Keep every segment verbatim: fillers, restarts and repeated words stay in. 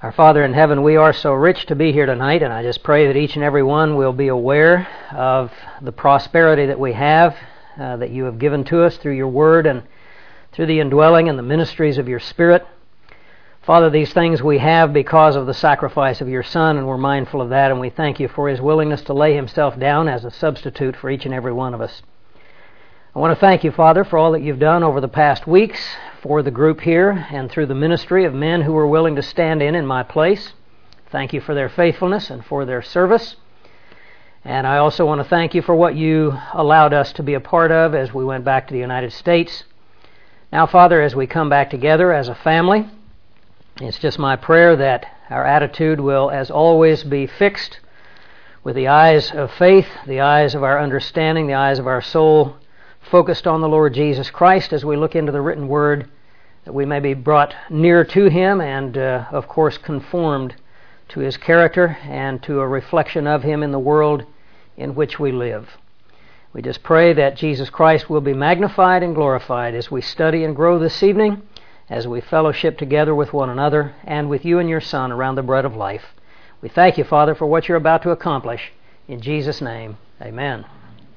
Our Father in heaven, we are so rich to be here tonight, and I just pray that each and every one will be aware of the prosperity that we have, uh, that you have given to us through your Word and through the indwelling and the ministries of your Spirit. Father, these things we have because of the sacrifice of your Son, and we're mindful of that, and we thank you for his willingness to lay himself down as a substitute for each and every one of us. I want to thank you, Father, for all that you've done over the past weeks for the group here and through the ministry of men who were willing to stand in in my place. Thank you for their faithfulness and for their service. And I also want to thank you for what you allowed us to be a part of as we went back to the United States. Now, Father, as we come back together as a family, it's just my prayer that our attitude will, as always, be fixed with the eyes of faith, the eyes of our understanding, the eyes of our soul, focused on the Lord Jesus Christ as we look into the written Word, that we may be brought near to Him and, uh, of course, conformed to His character and to a reflection of Him in the world in which we live. We just pray that Jesus Christ will be magnified and glorified as we study and grow this evening, as we fellowship together with one another and with you and your Son around the bread of life. We thank you, Father, for what you're about to accomplish. In Jesus' name, amen.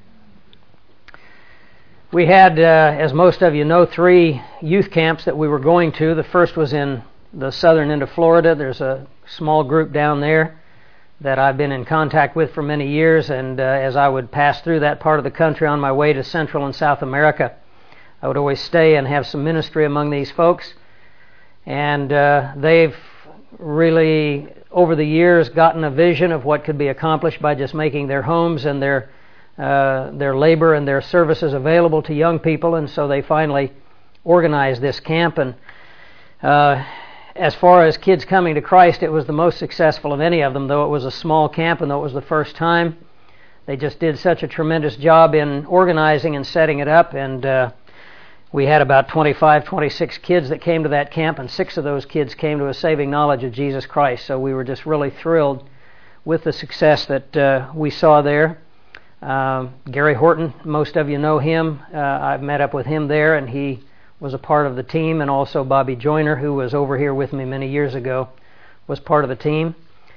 We had, uh, as most of you know, three youth camps that we were going to. The first was in the southern end of Florida. There's a small group down there that I've been in contact with for many years, and uh, as I would pass through that part of the country on my way to Central and South America, I would always stay and have some ministry among these folks. And uh, they've really, over the years, gotten a vision of what could be accomplished by just making their homes and their uh, their labor and their services available to young people. And so they finally organized this camp. And uh, as far as kids coming to Christ, it was the most successful of any of them, though it was a small camp and though it was the first time. They just did such a tremendous job in organizing and setting it up. And uh, we had about twenty-five, twenty-six kids that came to that camp, and six of those kids came to a saving knowledge of Jesus Christ. So we were just really thrilled with the success that uh, we saw there. Uh, Gary Horton, most of you know him. Uh, I've met up with him there, and he was a part of the team, and also Bobby Joyner, who was over here with me many years ago, was part of the team.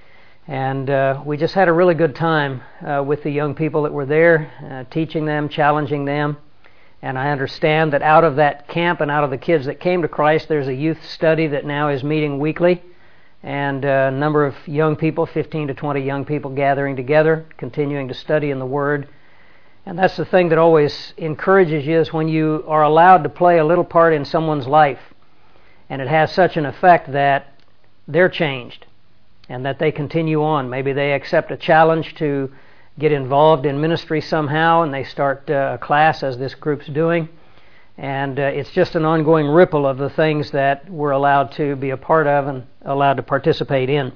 And uh, we just had a really good time uh, with the young people that were there, uh, teaching them, challenging them. And I understand that out of that camp and out of the kids that came to Christ, there's a youth study that now is meeting weekly. And a number of young people, fifteen to twenty young people gathering together, continuing to study in the Word. And that's the thing that always encourages you, is when you are allowed to play a little part in someone's life. And it has such an effect that they're changed and that they continue on. Maybe they accept a challenge to get involved in ministry somehow, and they start uh, a class, as this group's doing. And uh, it's just an ongoing ripple of the things that we're allowed to be a part of and allowed to participate in.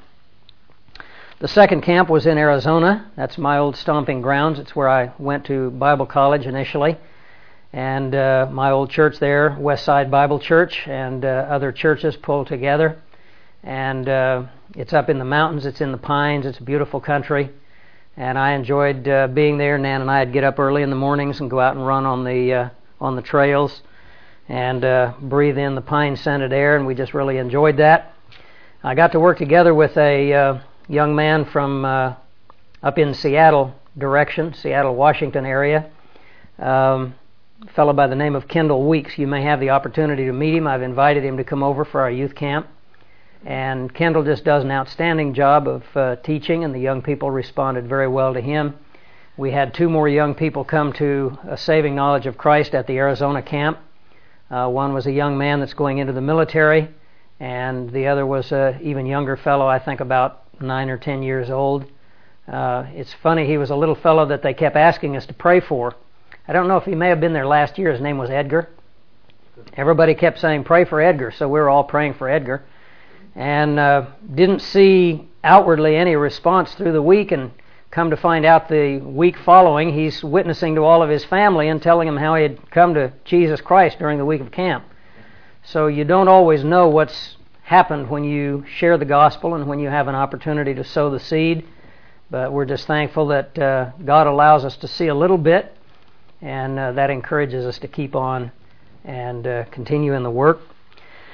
The second camp was in Arizona. That's my old stomping grounds. It's where I went to Bible college initially. And uh, my old church there, Westside Bible Church, and uh, other churches pulled together. And uh, it's up in the mountains, it's in the pines, it's a beautiful country. And I enjoyed uh, being there. Nan and I would get up early in the mornings and go out and run on the uh, on the trails and uh, breathe in the pine-scented air, and we just really enjoyed that. I got to work together with a uh, young man from uh, up in Seattle direction, Seattle, Washington area, um, a fellow by the name of Kendall Weeks. You may have the opportunity to meet him. I've invited him to come over for our youth camp. And Kendall just does an outstanding job of uh, teaching, and the young people responded very well to him. We had two more young people come to a saving knowledge of Christ at the Arizona camp. Uh, one was a young man that's going into the military, and the other was an even younger fellow, I think about nine or ten years old. Uh, it's funny, he was a little fellow that they kept asking us to pray for. I don't know if he may have been there last year. His name was Edgar. Everybody kept saying, pray for Edgar, so we were all praying for Edgar. And uh, didn't see outwardly any response through the week, and come to find out the week following, he's witnessing to all of his family and telling them how he had come to Jesus Christ during the week of camp. So you don't always know what's happened when you share the gospel and when you have an opportunity to sow the seed. But we're just thankful that uh, God allows us to see a little bit, and uh, that encourages us to keep on and uh, continue in the work.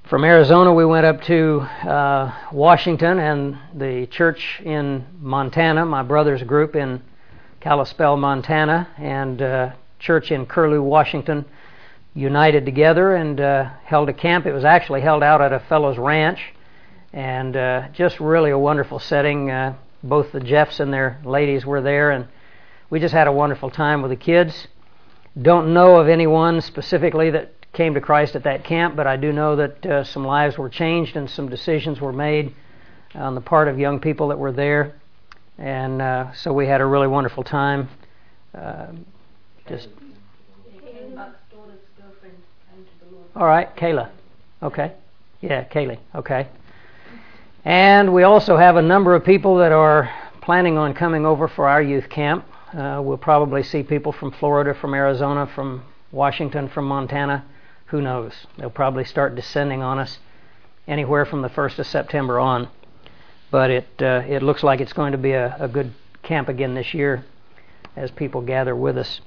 From Arizona, we went up to uh, Washington and the church in Montana, my brother's group in Kalispell, Montana, and uh, church in Curlew, Washington, united together and uh, held a camp. It was actually held out at a fellow's ranch, and uh, just really a wonderful setting. Uh, both the Jeffs and their ladies were there, and we just had a wonderful time with the kids. Don't know of anyone specifically that came to Christ at that camp, but I do know that uh, some lives were changed and some decisions were made on the part of young people that were there, and uh, so we had a really wonderful time. Uh, just all right, Kayla. Okay, yeah, Kaylee. Okay, and we also have a number of people that are planning on coming over for our youth camp. Uh, we'll probably see people from Florida, from Arizona, from Washington, from Montana. Who knows? They'll probably start descending on us anywhere from the first of September on. But it uh, it looks like it's going to be a, a good camp again this year as people gather with us.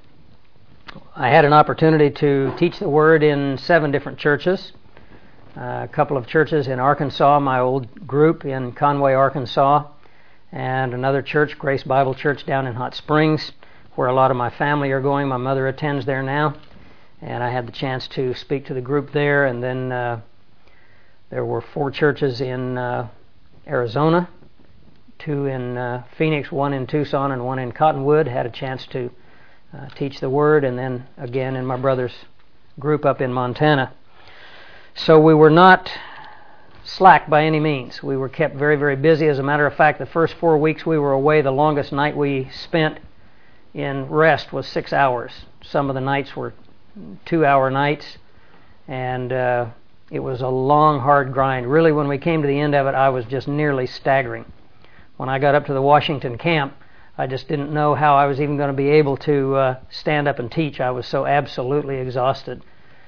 I had an opportunity to teach the Word in seven different churches. Uh, a couple of churches in Arkansas, my old group in Conway, Arkansas, and another church, Grace Bible Church, down in Hot Springs, where a lot of my family are going. My mother attends there now. And I had the chance to speak to the group there, and then uh, there were four churches in uh, Arizona, two in uh, Phoenix, one in Tucson, and one in Cottonwood. Had a chance to uh, teach the Word, and then again in my brother's group up in Montana. So we were not slack by any means. We were kept very, very busy. As a matter of fact, the first four weeks we were away, the longest night we spent in rest was six hours. Some of the nights were two-hour nights, and uh, it was a long, hard grind. Really, when we came to the end of it, I was just nearly staggering. When I got up to the Washington camp, I just didn't know how I was even going to be able to uh, stand up and teach. I was so absolutely exhausted.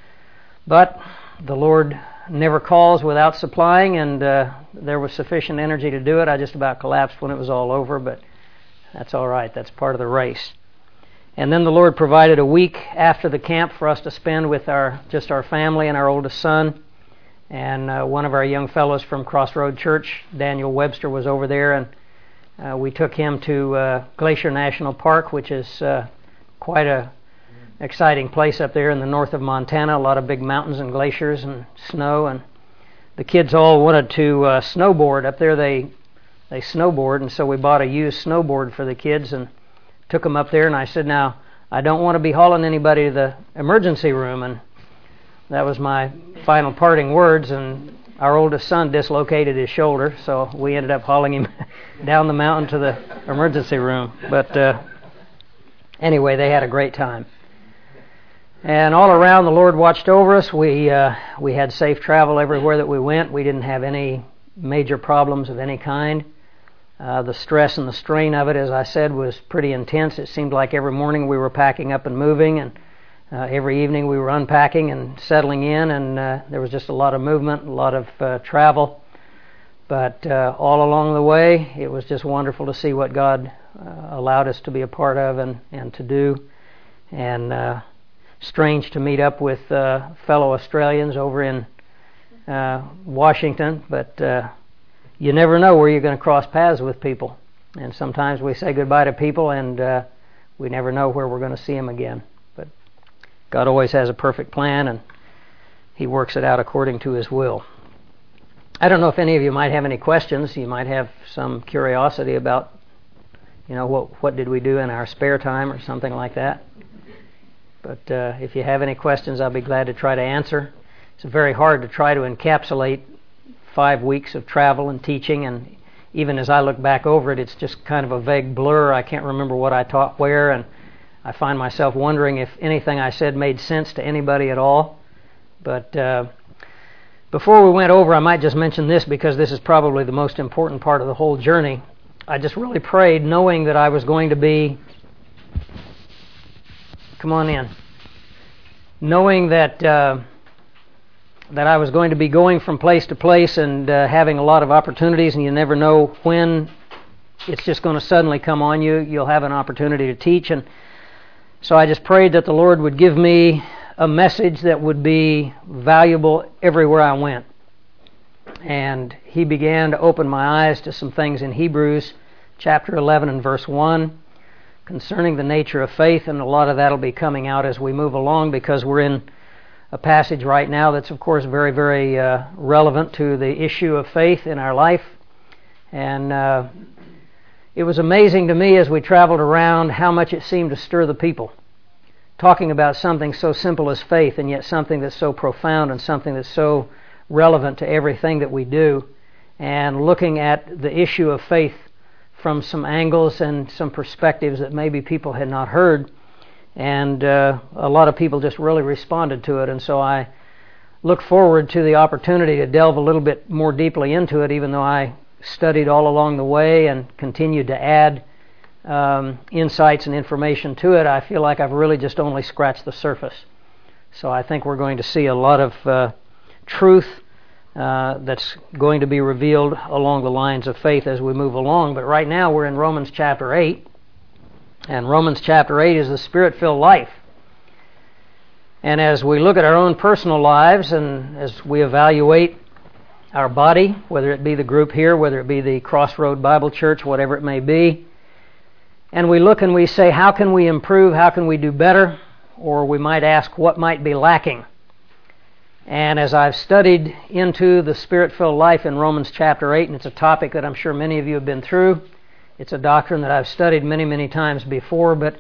But the Lord never calls without supplying, and uh, there was sufficient energy to do it. I just about collapsed when it was all over, but that's all right. That's part of the race. And then the Lord provided a week after the camp for us to spend with our just our family and our oldest son. And uh, one of our young fellows from Crossroad Church, Daniel Webster, was over there, and uh, we took him to uh, Glacier National Park, which is uh, quite a exciting place up there in the north of Montana. A lot of big mountains and glaciers and snow, and the kids all wanted to uh, snowboard up there. They they snowboard, and so we bought a used snowboard for the kids and took them up there, and I said, now, I don't want to be hauling anybody to the emergency room, and that was my final parting words, and our oldest son dislocated his shoulder, so we ended up hauling him down the mountain to the emergency room. But uh, anyway, they had a great time. And all around, the Lord watched over us. We, uh, we had safe travel everywhere that we went. We didn't have any major problems of any kind. Uh, the stress and the strain of it, as I said, was pretty intense. It seemed like every morning we were packing up and moving, and uh, every evening we were unpacking and settling in, and uh, there was just a lot of movement, a lot of uh, travel. But uh, all along the way, it was just wonderful to see what God uh, allowed us to be a part of and, and to do. And uh, strange to meet up with uh, fellow Australians over in uh, Washington, but uh, you never know where you're going to cross paths with people. And sometimes we say goodbye to people, and uh, we never know where we're going to see them again. But God always has a perfect plan, and He works it out according to His will. I don't know if any of you might have any questions. You might have some curiosity about, you know, what what did we do in our spare time or something like that. But uh, if you have any questions, I'll be glad to try to answer. It's very hard to try to encapsulate five weeks of travel and teaching, and even as I look back over it, it's just kind of a vague blur. I can't remember what I taught where, and I find myself wondering if anything I said made sense to anybody at all. But uh, before we went over, I might just mention this because this is probably the most important part of the whole journey. I just really prayed knowing that I was going to be, come on in, knowing that uh, that I was going to be going from place to place and uh, having a lot of opportunities, and you never know when it's just going to suddenly come on you. You'll have an opportunity to teach, and so I just prayed that the Lord would give me a message that would be valuable everywhere I went. and he began to open my eyes to some things in Hebrews chapter eleven and verse one concerning the nature of faith, and a lot of that will be coming out as we move along, because we're in a passage right now that's, of course, very, very uh, relevant to the issue of faith in our life. And uh, it was amazing to me as we traveled around how much it seemed to stir the people, talking about something so simple as faith, and yet something that's so profound and something that's so relevant to everything that we do, and looking at the issue of faith from some angles and some perspectives that maybe people had not heard. And uh, a lot of people just really responded to it, and so I look forward to the opportunity to delve a little bit more deeply into it, even though I studied all along the way and continued to add um, insights and information to it. I feel like I've really just only scratched the surface. So I think we're going to see a lot of uh, truth uh, that's going to be revealed along the lines of faith as we move along. But right now we're in Romans chapter eight. And Romans chapter eight is the Spirit-filled life. And as we look at our own personal lives, and as we evaluate our body, whether it be the group here, whether it be the Crossroad Bible Church, whatever it may be, and we look and we say, how can we improve, how can we do better? Or we might ask, what might be lacking? And as I've studied into the Spirit-filled life in Romans chapter eight, and it's a topic that I'm sure many of you have been through, it's a doctrine that I've studied many, many times before, but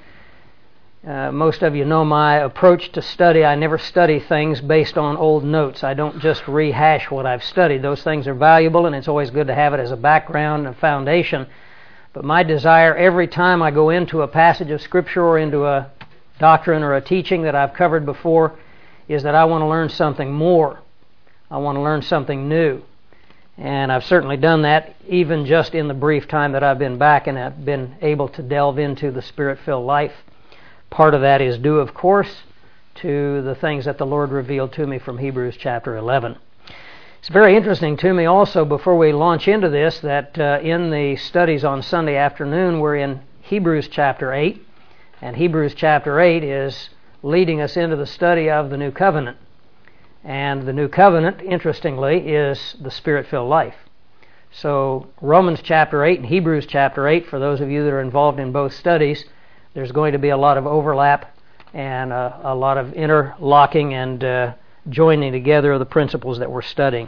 uh, most of you know my approach to study. I never study things based on old notes. I don't just rehash what I've studied. Those things are valuable, and it's always good to have it as a background and foundation. But my desire every time I go into a passage of Scripture or into a doctrine or a teaching that I've covered before is that I want to learn something more. I want to learn something new. And I've certainly done that even just in the brief time that I've been back and I've been able to delve into the Spirit-filled life. Part of that is due, of course, to the things that the Lord revealed to me from Hebrews chapter eleven. It's very interesting to me also, before we launch into this, that uh, in the studies on Sunday afternoon we're in Hebrews chapter eight, and Hebrews chapter eight is leading us into the study of the New Covenant. And the New Covenant, interestingly, is the Spirit-filled life. So Romans chapter eight and Hebrews chapter eight, for those of you that are involved in both studies, there's going to be a lot of overlap and a, a lot of interlocking and uh, joining together of the principles that we're studying.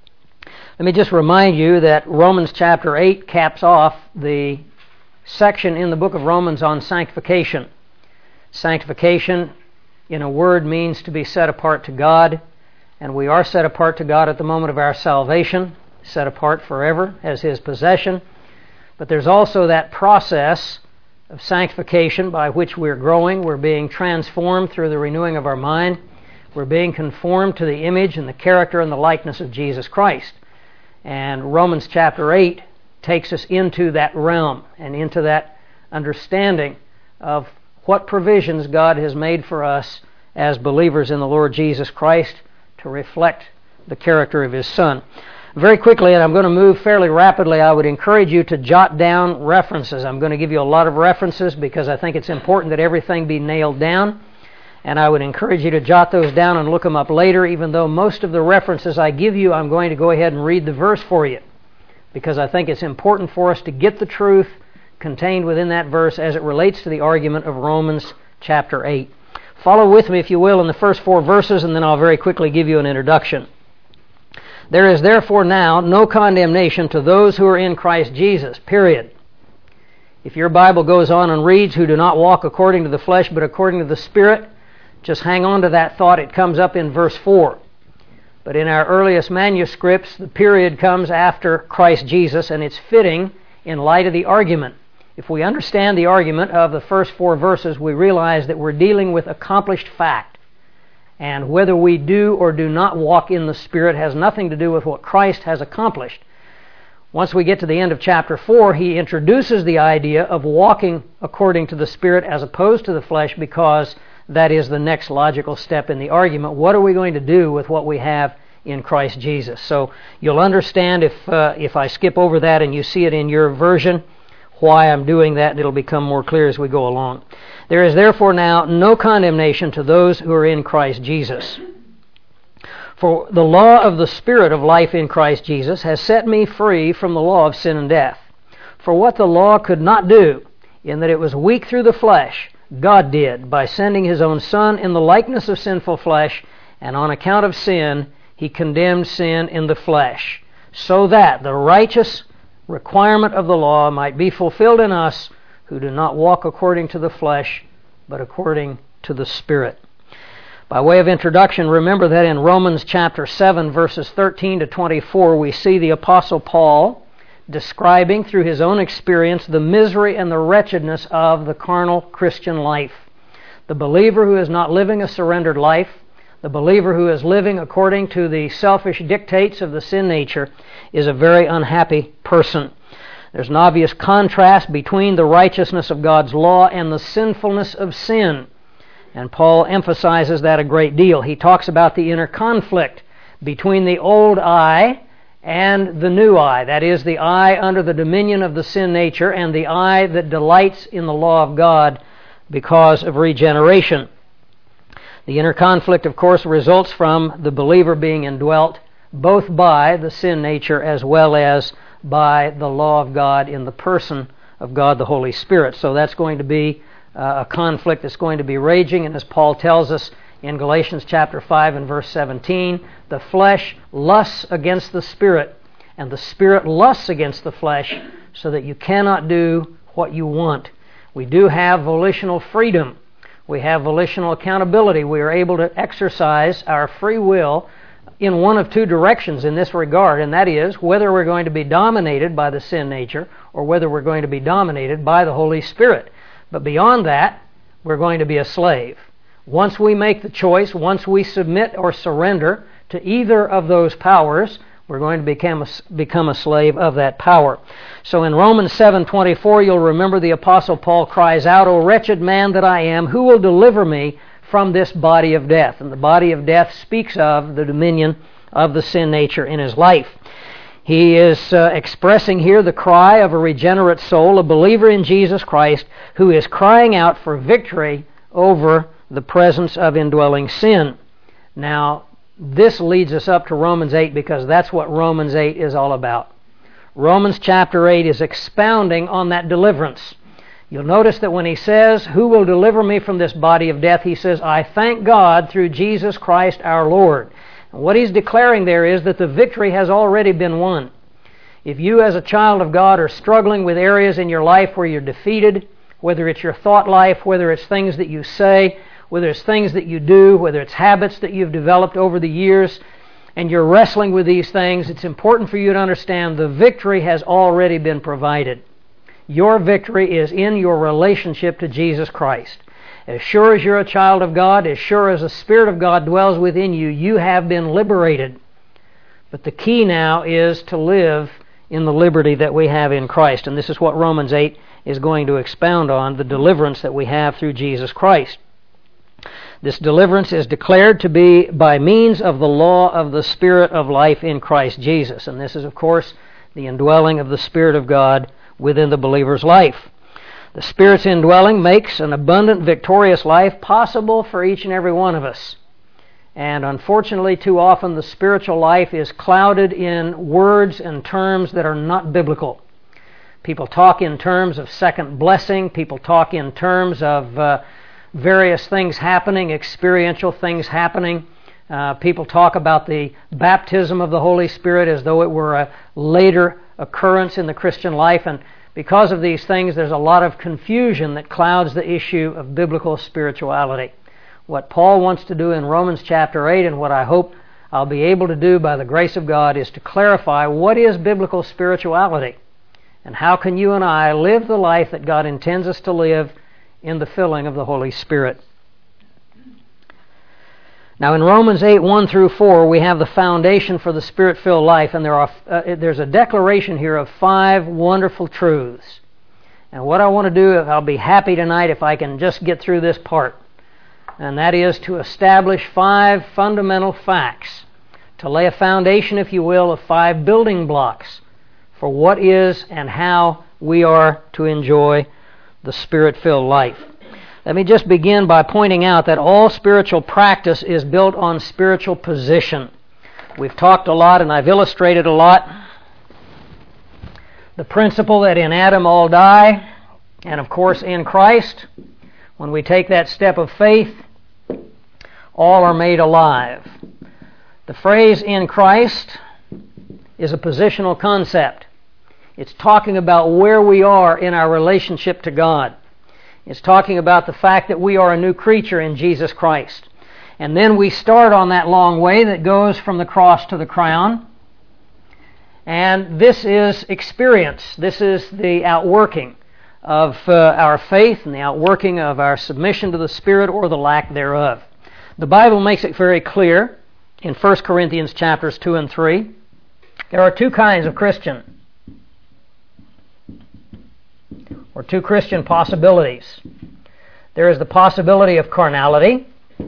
Let me just remind you that Romans chapter eight caps off the section in the book of Romans on sanctification. Sanctification, in a word, means to be set apart to God. And we are set apart to God at the moment of our salvation, set apart forever as His possession. But there's also that process of sanctification by which we're growing. We're being transformed through the renewing of our mind. We're being conformed to the image and the character and the likeness of Jesus Christ. And Romans chapter eight takes us into that realm and into that understanding of what provisions God has made for us as believers in the Lord Jesus Christ to reflect the character of His Son. Very quickly, and I'm going to move fairly rapidly, I would encourage you to jot down references. I'm going to give you a lot of references because I think it's important that everything be nailed down. And I would encourage you to jot those down and look them up later, even though most of the references I give you, I'm going to go ahead and read the verse for you, because I think it's important for us to get the truth contained within that verse as it relates to the argument of Romans chapter eight. Follow with me, if you will, in the first four verses, and then I'll very quickly give you an introduction. There is therefore now no condemnation to those who are in Christ Jesus, period. If your Bible goes on and reads, who do not walk according to the flesh, but according to the Spirit, just hang on to that thought. It comes up in verse four. But in our earliest manuscripts, the period comes after Christ Jesus, and it's fitting in light of the argument. If we understand the argument of the first four verses, we realize that we're dealing with accomplished fact. And whether we do or do not walk in the Spirit has nothing to do with what Christ has accomplished. Once we get to the end of chapter four, he introduces the idea of walking according to the Spirit as opposed to the flesh, because that is the next logical step in the argument. What are we going to do with what we have in Christ Jesus? So you'll understand if uh, if I skip over that and you see it in your version, why I'm doing that, and it'll become more clear as we go along. There is therefore now no condemnation to those who are in Christ Jesus. For the law of the Spirit of life in Christ Jesus has set me free from the law of sin and death. For what the law could not do, in that it was weak through the flesh, God did, by sending His own Son in the likeness of sinful flesh, and on account of sin, He condemned sin in the flesh, so that the righteous requirement of the law might be fulfilled in us who do not walk according to the flesh, but according to the Spirit. By way of introduction, remember that in Romans chapter seven, verses thirteen to twenty-four, we see the Apostle Paul describing through his own experience the misery and the wretchedness of the carnal Christian life. The believer who is not living a surrendered life, the believer who is living according to the selfish dictates of the sin nature, is a very unhappy person. There's an obvious contrast between the righteousness of God's law and the sinfulness of sin. And Paul emphasizes that a great deal. He talks about the inner conflict between the old I and the new I. That is, the I under the dominion of the sin nature and the I that delights in the law of God because of regeneration. The inner conflict, of course, results from the believer being indwelt both by the sin nature as well as by the law of God in the person of God the Holy Spirit. So that's going to be uh, a conflict that's going to be raging, and as Paul tells us in Galatians chapter five and verse seventeen, the flesh lusts against the Spirit, and the Spirit lusts against the flesh, so that you cannot do what you want. We do have volitional freedom. We have volitional accountability. We are able to exercise our free will in one of two directions in this regard, and that is whether we're going to be dominated by the sin nature or whether we're going to be dominated by the Holy Spirit. But beyond that, we're going to be a slave. Once we make the choice, once we submit or surrender to either of those powers, we're going to become a, become a slave of that power. So in Romans seven twenty-four, you'll remember the Apostle Paul cries out, "O wretched man that I am, who will deliver me from this body of death?" And the body of death speaks of the dominion of the sin nature in his life. He is uh, expressing here the cry of a regenerate soul, a believer in Jesus Christ, who is crying out for victory over the presence of indwelling sin. Now, this leads us up to Romans eight, because that's what Romans eight is all about. Romans chapter eight is expounding on that deliverance. You'll notice that when he says, "Who will deliver me from this body of death?" he says, "I thank God through Jesus Christ our Lord." And what he's declaring there is that the victory has already been won. If you as a child of God are struggling with areas in your life where you're defeated, whether it's your thought life, whether it's things that you say, whether it's things that you do, whether it's habits that you've developed over the years, and you're wrestling with these things, it's important for you to understand the victory has already been provided. Your victory is in your relationship to Jesus Christ. As sure as you're a child of God, as sure as the Spirit of God dwells within you, you have been liberated. But the key now is to live in the liberty that we have in Christ. And this is what Romans eight is going to expound on, the deliverance that we have through Jesus Christ. This deliverance is declared to be by means of the law of the Spirit of life in Christ Jesus. And this is, of course, the indwelling of the Spirit of God within the believer's life. The Spirit's indwelling makes an abundant, victorious life possible for each and every one of us. And unfortunately, too often, the spiritual life is clouded in words and terms that are not biblical. People talk in terms of second blessing. People talk in terms of uh, various things happening, experiential things happening. Uh, people talk about the baptism of the Holy Spirit as though it were a later occurrence in the Christian life. And because of these things, there's a lot of confusion that clouds the issue of biblical spirituality. What Paul wants to do in Romans chapter eight, and what I hope I'll be able to do by the grace of God, is to clarify what is biblical spirituality, and how can you and I live the life that God intends us to live in the filling of the Holy Spirit. Now in Romans eight, one through four, we have the foundation for the Spirit-filled life, and there are uh, there's a declaration here of five wonderful truths. And what I want to do, I'll be happy tonight if I can just get through this part, and that is to establish five fundamental facts, to lay a foundation, if you will, of five building blocks for what is and how we are to enjoy the Spirit-filled life. Let me just begin by pointing out that all spiritual practice is built on spiritual position. We've talked a lot and I've illustrated a lot the principle that in Adam all die, and of course in Christ, when we take that step of faith, all are made alive. The phrase in Christ is a positional concept. It's talking about where we are in our relationship to God. It's talking about the fact that we are a new creature in Jesus Christ. And then we start on that long way that goes from the cross to the crown. And this is experience. This is the outworking of uh, our faith and the outworking of our submission to the Spirit or the lack thereof. The Bible makes it very clear in First Corinthians chapters two and three. There are two kinds of Christian, or two Christian possibilities. There is the possibility of carnality.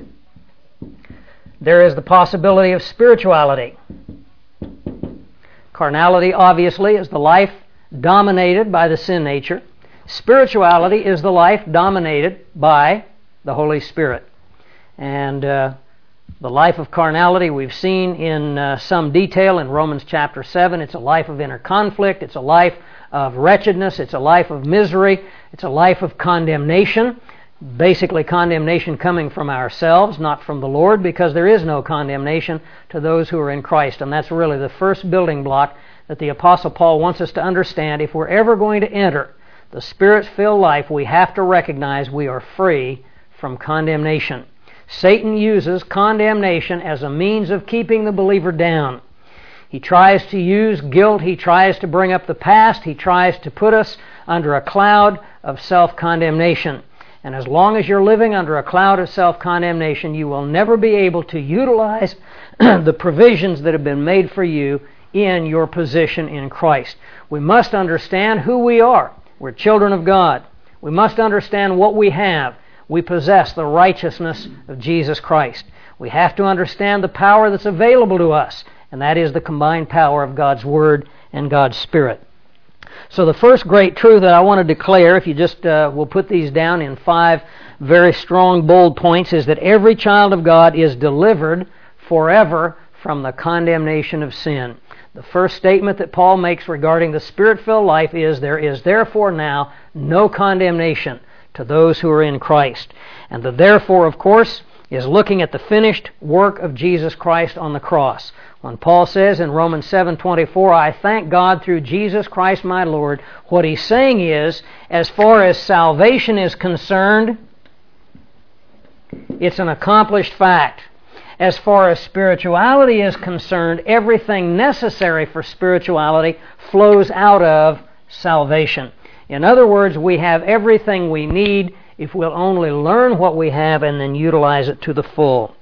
There is the possibility of spirituality. Carnality, obviously, is the life dominated by the sin nature. Spirituality is the life dominated by the Holy Spirit. And uh, the life of carnality we've seen in uh, some detail in Romans chapter seven. It's a life of inner conflict. It's a life of wretchedness. It's a life of misery. It's a life of condemnation. Basically condemnation coming from ourselves, not from the Lord, because there is no condemnation to those who are in Christ. And that's really the first building block that the Apostle Paul wants us to understand. If we're ever going to enter the Spirit-filled life, we have to recognize we are free from condemnation. Satan uses condemnation as a means of keeping the believer down. He tries to use guilt. He tries to bring up the past. He tries to put us under a cloud of self-condemnation. And as long as you're living under a cloud of self-condemnation, you will never be able to utilize the provisions that have been made for you in your position in Christ. We must understand who we are. We're children of God. We must understand what we have. We possess the righteousness of Jesus Christ. We have to understand the power that's available to us, and that is the combined power of God's Word and God's Spirit. So the first great truth that I want to declare, if you just uh, will put these down in five very strong, bold points, is that every child of God is delivered forever from the condemnation of sin. The first statement that Paul makes regarding the Spirit-filled life is, there is therefore now no condemnation to those who are in Christ. And the therefore, of course, is looking at the finished work of Jesus Christ on the cross. When Paul says in Romans seven twenty-four, I thank God through Jesus Christ my Lord, what he's saying is, as far as salvation is concerned, it's an accomplished fact. As far as spirituality is concerned, everything necessary for spirituality flows out of salvation. In other words, we have everything we need if we'll only learn what we have and then utilize it to the full.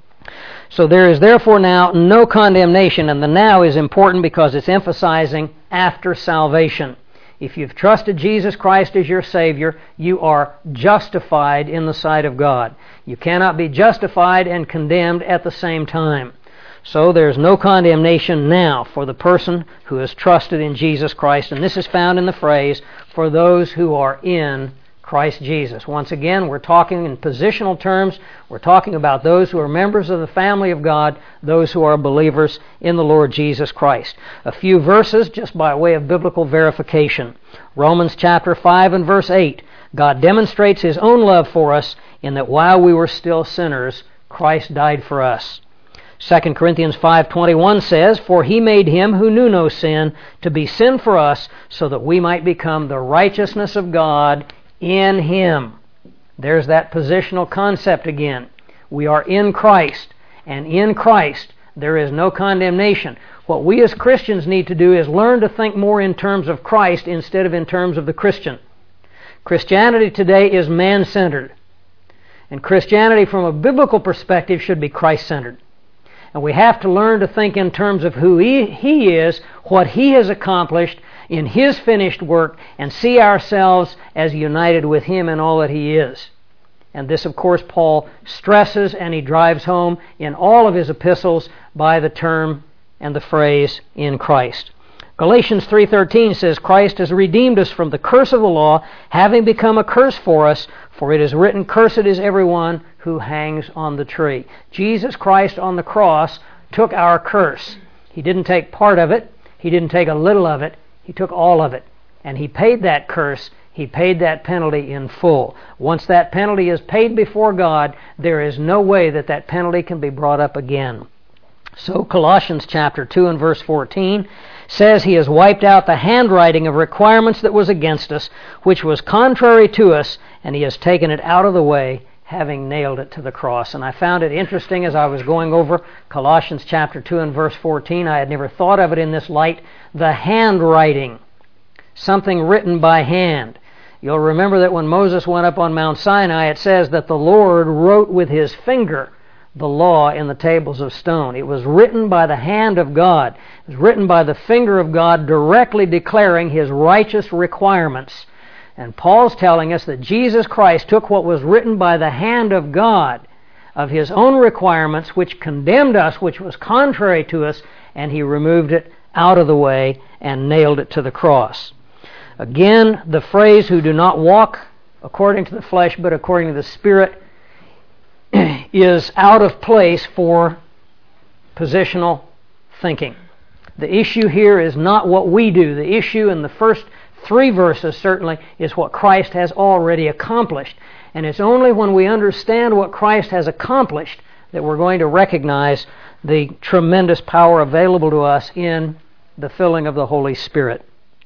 So there is therefore now no condemnation, and the now is important because it's emphasizing after salvation. If you've trusted Jesus Christ as your Savior, you are justified in the sight of God. You cannot be justified and condemned at the same time. So there's no condemnation now for the person who has trusted in Jesus Christ, and this is found in the phrase, for those who are in Christ Jesus. Once again, we're talking in positional terms. We're talking about those who are members of the family of God, those who are believers in the Lord Jesus Christ. A few verses just by way of biblical verification. Romans chapter five and verse eight. God demonstrates His own love for us in that while we were still sinners, Christ died for us. Second Corinthians five twenty-one says, For He made Him who knew no sin to be sin for us, so that we might become the righteousness of God in Him. There's that positional concept again. We are in Christ, and in Christ there is no condemnation. What we as Christians need to do is learn to think more in terms of Christ instead of in terms of the Christian. Christianity today is man-centered, and Christianity from a biblical perspective should be Christ-centered. And we have to learn to think in terms of who He, he is, what He has accomplished in His finished work, and see ourselves as united with Him in all that He is. And this, of course, Paul stresses and he drives home in all of his epistles by the term and the phrase, in Christ. Galatians three thirteen says, Christ has redeemed us from the curse of the law, having become a curse for us, for it is written, Cursed is everyone who hangs on the tree. Jesus Christ on the cross took our curse. He didn't take part of it. He didn't take a little of it. He took all of it. And He paid that curse. He paid that penalty in full. Once that penalty is paid before God, there is no way that that penalty can be brought up again. So Colossians chapter two and verse fourteen says He has wiped out the handwriting of requirements that was against us, which was contrary to us, and He has taken it out of the way, having nailed it to the cross. And I found it interesting as I was going over Colossians chapter two and verse fourteen. I had never thought of it in this light. The handwriting, something written by hand. You'll remember that when Moses went up on Mount Sinai, it says that the Lord wrote with His finger the law in the tables of stone. It was written by the hand of God. It was written by the finger of God, directly declaring His righteous requirements. And Paul's telling us that Jesus Christ took what was written by the hand of God, of His own requirements, which condemned us, which was contrary to us, and He removed it out of the way and nailed it to the cross. Again, the phrase, who do not walk according to the flesh, but according to the Spirit, is out of place for positional thinking. The issue here is not what we do. The issue in the first three verses certainly is what Christ has already accomplished. And it's only when we understand what Christ has accomplished that we're going to recognize the tremendous power available to us in the filling of the Holy Spirit.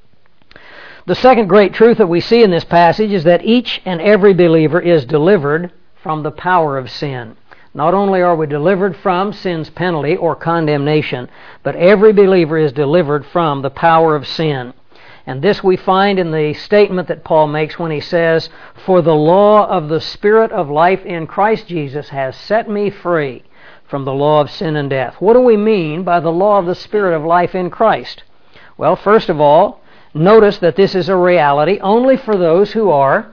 The second great truth that we see in this passage is that each and every believer is delivered from the power of sin. Not only are we delivered from sin's penalty or condemnation, but every believer is delivered from the power of sin. And this we find in the statement that Paul makes when he says, "For the law of the Spirit of life in Christ Jesus has set me free from the law of sin and death." What do we mean by the law of the Spirit of life in Christ? Well, first of all, notice that this is a reality only for those who are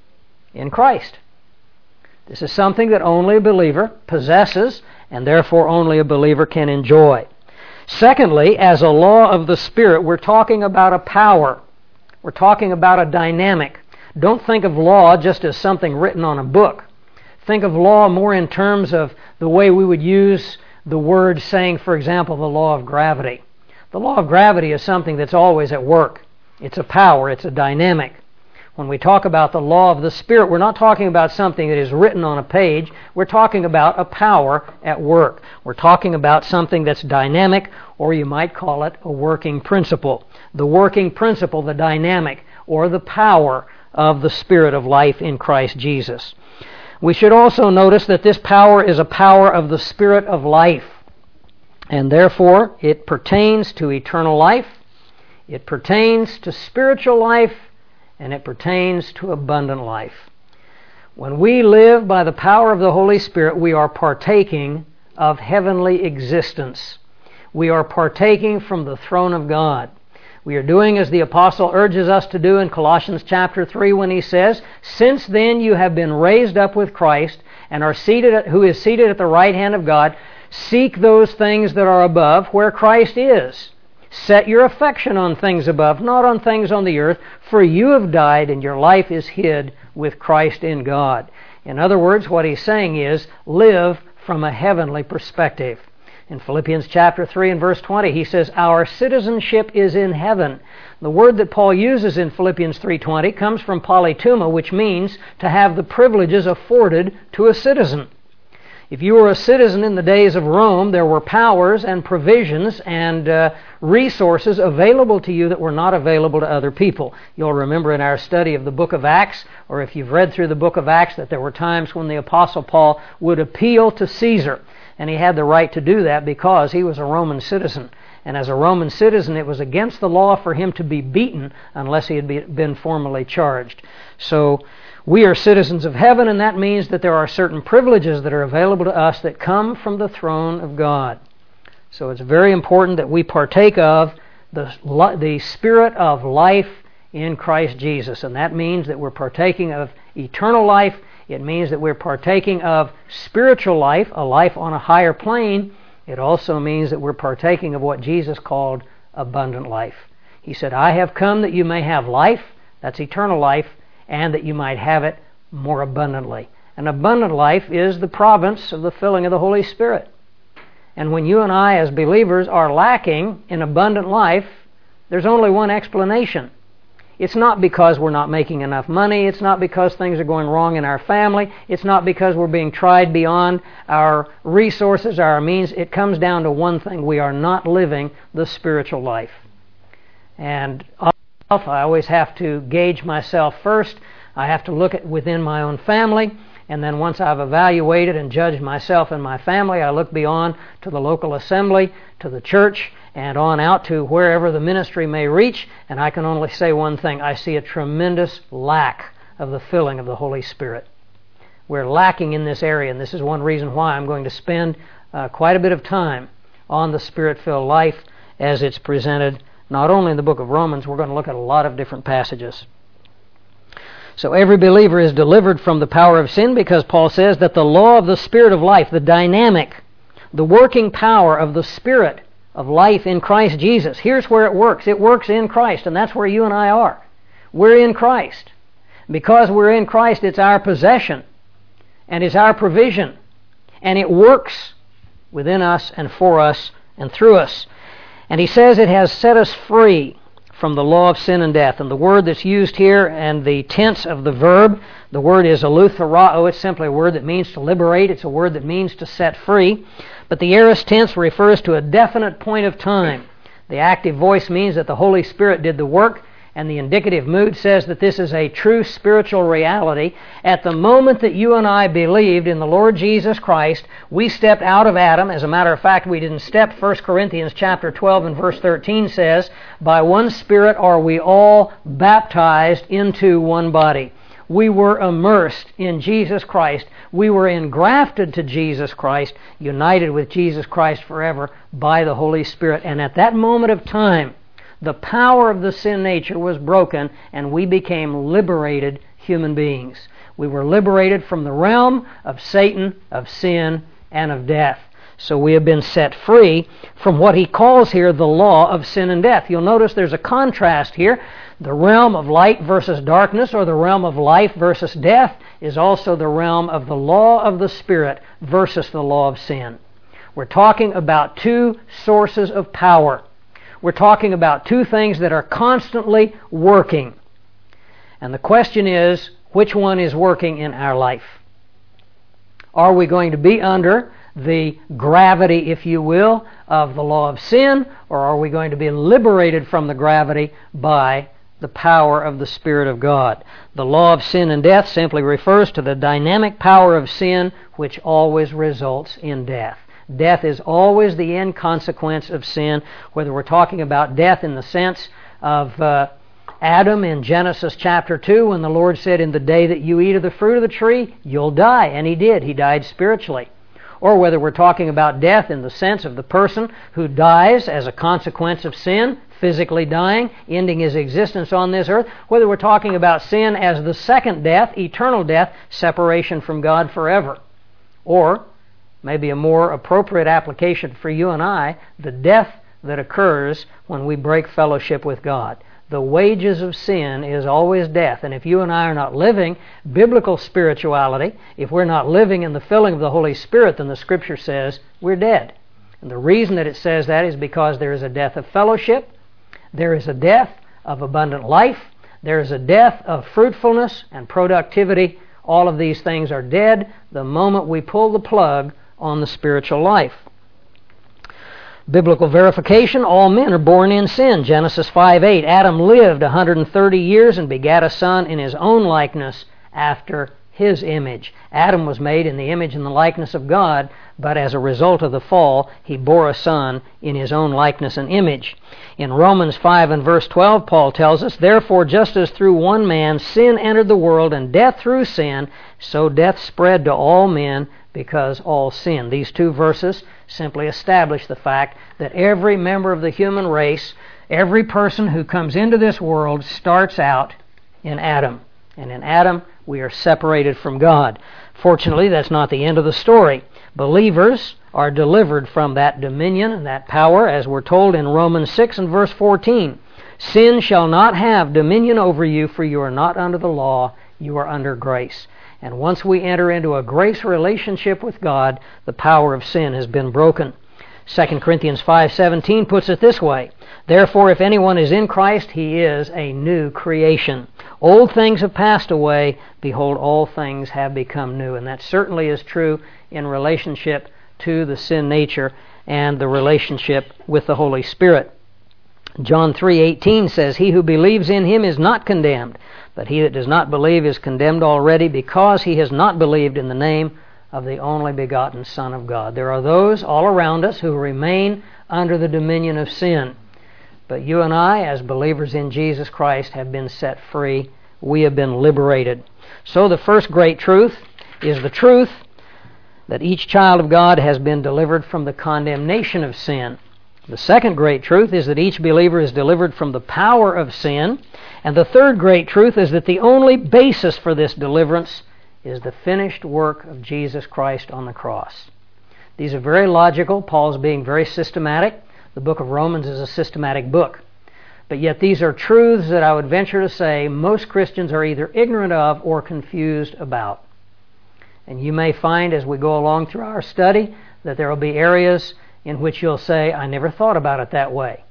in Christ. This is something that only a believer possesses, and therefore only a believer can enjoy. Secondly, as a law of the Spirit, we're talking about a power. We're talking about a dynamic. Don't think of law just as something written on a book. Think of law more in terms of the way we would use the word saying, for example, the law of gravity. The law of gravity is something that's always at work. It's a power. It's a dynamic. When we talk about the law of the Spirit, we're not talking about something that is written on a page. We're talking about a power at work. We're talking about something that's dynamic, or you might call it a working principle. The working principle, the dynamic, or the power of the Spirit of life in Christ Jesus. We should also notice that this power is a power of the Spirit of life, and therefore it pertains to eternal life, it pertains to spiritual life, and it pertains to abundant life. When we live by the power of the Holy Spirit, we are partaking of heavenly existence. We are partaking from the throne of God. We are doing as the apostle urges us to do in Colossians chapter three when he says, "Since then you have been raised up with Christ and are seated at, who is seated at the right hand of God, seek those things that are above where Christ is. Set your affection on things above, not on things on the earth, for you have died and your life is hid with Christ in God." In other words, what he's saying is, live from a heavenly perspective. In Philippians chapter three and verse twenty, he says, "Our citizenship is in heaven." The word that Paul uses in Philippians three twenty comes from polytuma, which means to have the privileges afforded to a citizen. If you were a citizen in the days of Rome, there were powers and provisions and uh, resources available to you that were not available to other people. You'll remember in our study of the book of Acts, or if you've read through the book of Acts, that there were times when the Apostle Paul would appeal to Caesar. And he had the right to do that because he was a Roman citizen. And as a Roman citizen, it was against the law for him to be beaten unless he had be, been formally charged. So we are citizens of heaven, and that means that there are certain privileges that are available to us that come from the throne of God. So it's very important that we partake of the, the Spirit of life in Christ Jesus. And that means that we're partaking of eternal life. It means that we're partaking of spiritual life, a life on a higher plane. It also means that we're partaking of what Jesus called abundant life. He said, "I have come that you may have life," that's eternal life, "and that you might have it more abundantly." And abundant life is the province of the filling of the Holy Spirit. And when you and I as believers are lacking in abundant life, there's only one explanation. It's not because we're not making enough money. It's not because things are going wrong in our family. It's not because we're being tried beyond our resources, our means. It comes down to one thing. We are not living the spiritual life. And I always have to gauge myself first. I have to look at within my own family. And then once I've evaluated and judged myself and my family, I look beyond to the local assembly, to the church, and on out to wherever the ministry may reach. And I can only say one thing. I see a tremendous lack of the filling of the Holy Spirit. We're lacking in this area, and this is one reason why I'm going to spend uh, quite a bit of time on the Spirit-filled life as it's presented, not only in the book of Romans. We're going to look at a lot of different passages. So every believer is delivered from the power of sin because Paul says that the law of the Spirit of life, the dynamic, the working power of the Spirit of life in Christ Jesus. Here's where it works. It works in Christ, and that's where you and I are. We're in Christ. Because we're in Christ, it's our possession, and it's our provision, and it works within us and for us and through us. And he says it has set us free from the law of sin and death. And the word that's used here and the tense of the verb, the word is eleutherao. It's simply a word that means to liberate. It's a word that means to set free. But the aorist tense refers to a definite point of time. The active voice means that the Holy Spirit did the work, and the indicative mood says that this is a true spiritual reality. At the moment that you and I believed in the Lord Jesus Christ, we stepped out of Adam. As a matter of fact, we didn't step. First Corinthians chapter twelve and verse thirteen says, "By one Spirit are we all baptized into one body." We were immersed in Jesus Christ. We were engrafted to Jesus Christ, united with Jesus Christ forever by the Holy Spirit. And at that moment of time, the power of the sin nature was broken, and we became liberated human beings. We were liberated from the realm of Satan, of sin, and of death. So we have been set free from what he calls here the law of sin and death. You'll notice there's a contrast here. The realm of light versus darkness, or the realm of life versus death, is also the realm of the law of the Spirit versus the law of sin. We're talking about two sources of power. We're talking about two things that are constantly working. And the question is, which one is working in our life? Are we going to be under the gravity, if you will, of the law of sin, or are we going to be liberated from the gravity by the power of the Spirit of God? The law of sin and death simply refers to the dynamic power of sin, which always results in death. Death is always the end consequence of sin, whether we're talking about death in the sense of uh, Adam in Genesis chapter two, when the Lord said, "In the day that you eat of the fruit of the tree, you'll die." And he did. He died spiritually. Or whether we're talking about death in the sense of the person who dies as a consequence of sin, physically dying, ending his existence on this earth, whether we're talking about sin as the second death, eternal death, separation from God forever. Or maybe a more appropriate application for you and I, the death that occurs when we break fellowship with God. The wages of sin is always death. And if you and I are not living biblical spirituality, if we're not living in the filling of the Holy Spirit, then the Scripture says we're dead. And the reason that it says that is because there is a death of fellowship, there is a death of abundant life, there is a death of fruitfulness and productivity. All of these things are dead the moment we pull the plug on the spiritual life. Biblical verification, all men are born in sin. Genesis five eight, Adam lived one hundred thirty years and begat a son in his own likeness after his image. Adam was made in the image and the likeness of God, but as a result of the fall, he bore a son in his own likeness and image. In Romans five and verse twelve, Paul tells us, "Therefore, just as through one man sin entered the world, and death through sin, so death spread to all men, because all sin." These two verses simply establish the fact that every member of the human race, every person who comes into this world, starts out in Adam. And in Adam, we are separated from God. Fortunately, that's not the end of the story. Believers are delivered from that dominion and that power, as we're told in Romans six and verse fourteen. "Sin shall not have dominion over you, for you are not under the law, you are under grace." And once we enter into a grace relationship with God, the power of sin has been broken. Second Corinthians five seventeen puts it this way, therefore if anyone is in Christ, he is a new creation. Old things have passed away, behold, all things have become new. And that certainly is true in relationship to the sin nature and the relationship with the Holy Spirit. John three eighteen says, he who believes in him is not condemned, but he that does not believe is condemned already, because he has not believed in the name of the only begotten Son of God. There are those all around us who remain under the dominion of sin. But you and I, as believers in Jesus Christ, have been set free. We have been liberated. So the first great truth is the truth that each child of God has been delivered from the condemnation of sin. The second great truth is that each believer is delivered from the power of sin. And the third great truth is that the only basis for this deliverance is the finished work of Jesus Christ on the cross. These are very logical. Paul's being very systematic. The book of Romans is a systematic book. But yet these are truths that I would venture to say most Christians are either ignorant of or confused about. And you may find as we go along through our study that there will be areas in which you'll say, I never thought about it that way.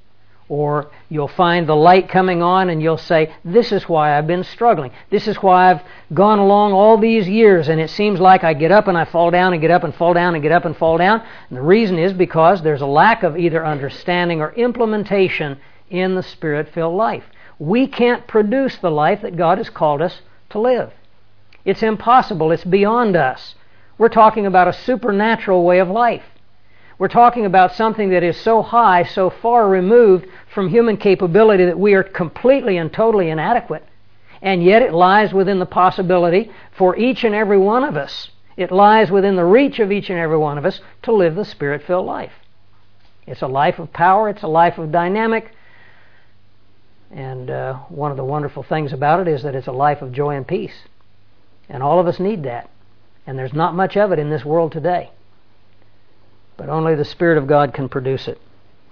Or you'll find the light coming on and you'll say, this is why I've been struggling. This is why I've gone along all these years and it seems like I get up and I fall down and get up and fall down and get up and fall down. And the reason is because there's a lack of either understanding or implementation in the Spirit-filled life. We can't produce the life that God has called us to live. It's impossible. It's beyond us. We're talking about a supernatural way of life. We're talking about something that is so high, so far removed from human capability that we are completely and totally inadequate. And yet it lies within the possibility for each and every one of us. It lies within the reach of each and every one of us to live the Spirit-filled life. It's a life of power. It's a life of dynamic. And uh, one of the wonderful things about it is that it's a life of joy and peace. And all of us need that. And there's not much of it in this world today. But only the Spirit of God can produce it.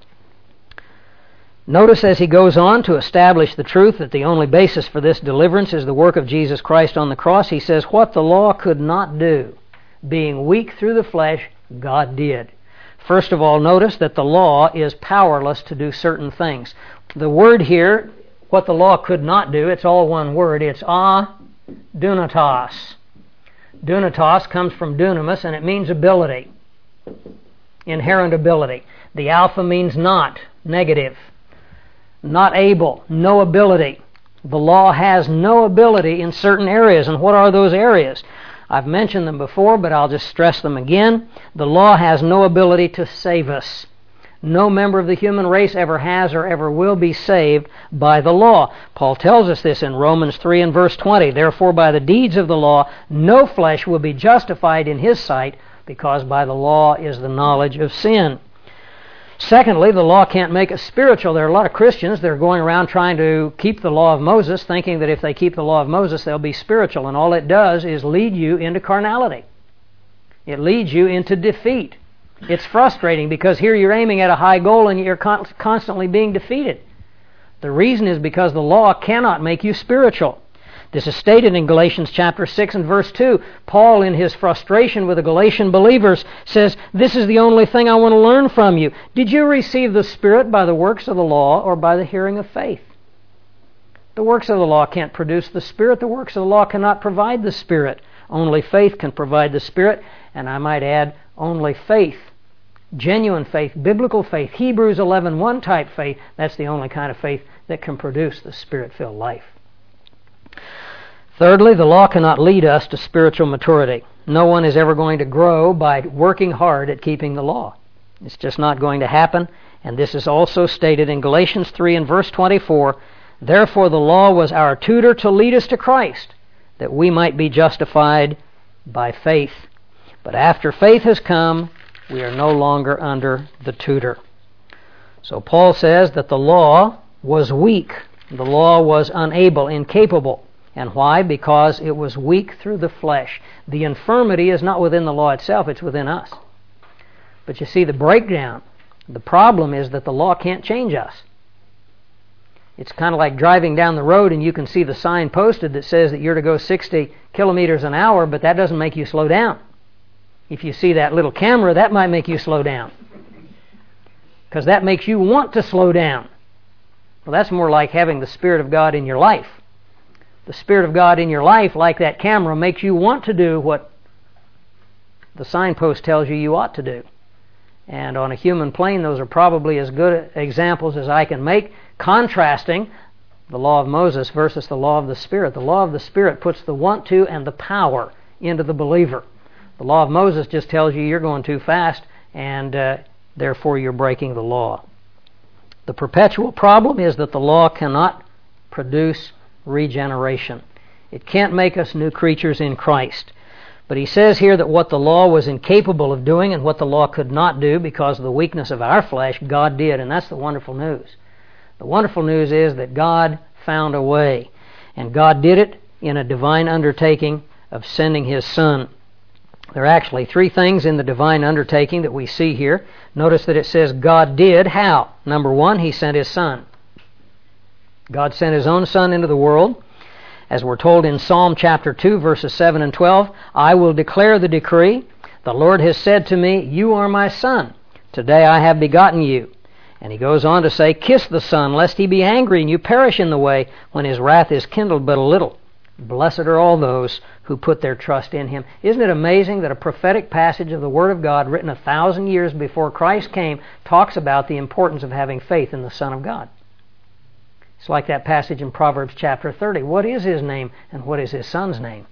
Notice as he goes on to establish the truth that the only basis for this deliverance is the work of Jesus Christ on the cross, he says, what the law could not do, being weak through the flesh, God did. First of all, notice that the law is powerless to do certain things. The word here, what the law could not do, it's all one word. It's a dunatos. Dunatos comes from dunamis, and it means ability. Inherent ability. The alpha means not, negative. Not able, no ability. The law has no ability in certain areas. And what are those areas? I've mentioned them before, but I'll just stress them again. The law has no ability to save us. No member of the human race ever has or ever will be saved by the law. Paul tells us this in Romans three and verse twenty. Therefore, by the deeds of the law, no flesh will be justified in his sight, because by the law is the knowledge of sin. Secondly, the law can't make us spiritual. There are a lot of Christians that are going around trying to keep the law of Moses, thinking that if they keep the law of Moses, they'll be spiritual. And all it does is lead you into carnality. It leads you into defeat. It's frustrating because here you're aiming at a high goal and you're con- constantly being defeated. The reason is because the law cannot make you spiritual. This is stated in Galatians chapter six and verse two. Paul, in his frustration with the Galatian believers, says, this is the only thing I want to learn from you. Did you receive the Spirit by the works of the law or by the hearing of faith? The works of the law can't produce the Spirit. The works of the law cannot provide the Spirit. Only faith can provide the Spirit. And I might add, only faith, genuine faith, biblical faith, Hebrews eleven one type faith, that's the only kind of faith that can produce the Spirit-filled life. Thirdly, the law cannot lead us to spiritual maturity. No one is ever going to grow by working hard at keeping the law. It's just not going to happen. And this is also stated in Galatians three and verse twenty-four. Therefore the law was our tutor to lead us to Christ, that we might be justified by faith. But after faith has come, we are no longer under the tutor. So Paul says that the law was weak. The law was unable, incapable. And why? Because it was weak through the flesh. The infirmity is not within the law itself, it's within us. But you see, the breakdown, the problem is that the law can't change us. It's kind of like driving down the road and you can see the sign posted that says that you're to go sixty kilometers an hour, but that doesn't make you slow down. If you see that little camera, that might make you slow down. because that makes you want to slow down. Well, that's more like having the Spirit of God in your life. The Spirit of God in your life, like that camera, makes you want to do what the signpost tells you you ought to do. And on a human plane, those are probably as good examples as I can make, contrasting the law of Moses versus the law of the Spirit. The law of the Spirit puts the want to and the power into the believer. The law of Moses just tells you you're going too fast, and uh, therefore you're breaking the law. The perpetual problem is that the law cannot produce regeneration. It can't make us new creatures in Christ. But he says here that what the law was incapable of doing and what the law could not do because of the weakness of our flesh, God did. And that's the wonderful news. The wonderful news is that God found a way. And God did it in a divine undertaking of sending His Son. There are actually three things in the divine undertaking that we see here. Notice that it says God did. How? Number one, He sent His Son. God sent His own Son into the world. As we're told in Psalm chapter two, verses seven and twelve, I will declare the decree. The Lord has said to me, you are my Son. Today I have begotten you. And He goes on to say, kiss the Son, lest He be angry and you perish in the way when His wrath is kindled but a little. Blessed are all those who put their trust in Him. Isn't it amazing that a prophetic passage of the Word of God written a thousand years before Christ came talks about the importance of having faith in the Son of God? It's like that passage in Proverbs chapter thirty. What is His name and what is His Son's name?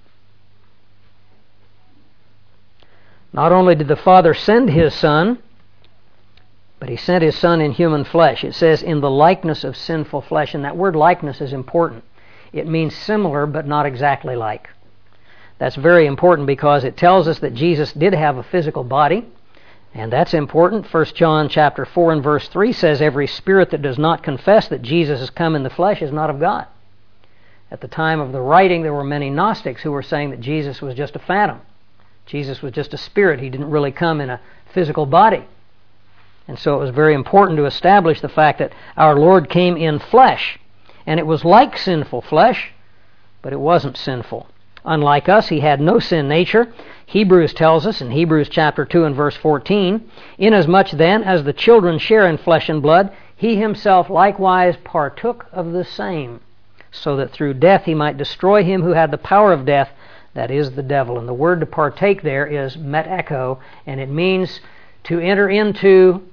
Not only did the Father send His Son, but He sent His Son in human flesh. It says in the likeness of sinful flesh, and that word likeness is important. It means similar but not exactly like. That's very important because it tells us that Jesus did have a physical body. And that's important. First John chapter four and verse three says, every spirit that does not confess that Jesus has come in the flesh is not of God. At the time of the writing, there were many Gnostics who were saying that Jesus was just a phantom. Jesus was just a spirit. He didn't really come in a physical body. And so it was very important to establish the fact that our Lord came in flesh. And it was like sinful flesh, but it wasn't sinful. Unlike us, He had no sin nature. Hebrews tells us in Hebrews chapter two and verse fourteen, inasmuch then as the children share in flesh and blood, He Himself likewise partook of the same, so that through death He might destroy him who had the power of death, that is the devil. And the word to partake there is meteko, and it means to enter into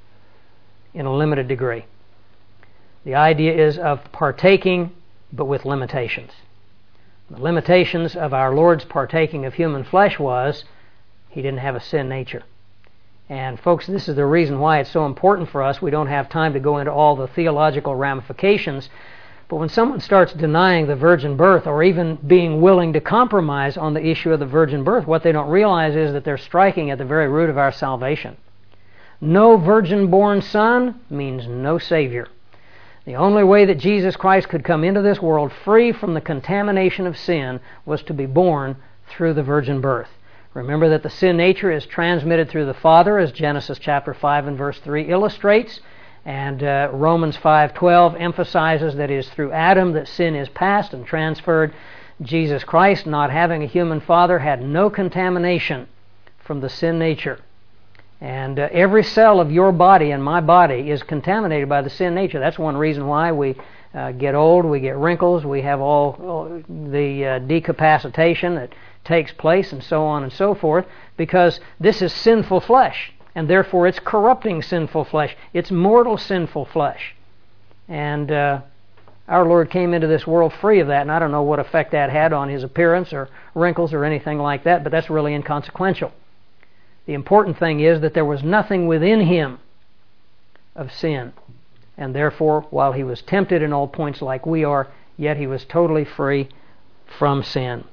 in a limited degree. The idea is of partaking, but with limitations. The limitations of our Lord's partaking of human flesh was He didn't have a sin nature. And folks, this is the reason why it's so important for us. We don't have time to go into all the theological ramifications. But when someone starts denying the virgin birth or even being willing to compromise on the issue of the virgin birth, what they don't realize is that they're striking at the very root of our salvation. No virgin-born son means no Savior. The only way that Jesus Christ could come into this world free from the contamination of sin was to be born through the virgin birth. Remember that the sin nature is transmitted through the Father, as Genesis chapter five and verse three illustrates, and uh, Romans five twelve emphasizes that it is through Adam that sin is passed and transferred. Jesus Christ, not having a human father, had no contamination from the sin nature. And uh, every cell of your body and my body is contaminated by the sin nature. That's one reason why we uh, get old, we get wrinkles, we have all, all the uh, decapacitation that takes place and so on and so forth, because this is sinful flesh, and therefore it's corrupting sinful flesh. It's mortal sinful flesh. And uh, our Lord came into this world free of that, and I don't know what effect that had on His appearance or wrinkles or anything like that, but that's really inconsequential. The important thing is that there was nothing within Him of sin. And therefore, while He was tempted in all points like we are, yet He was totally free from sin.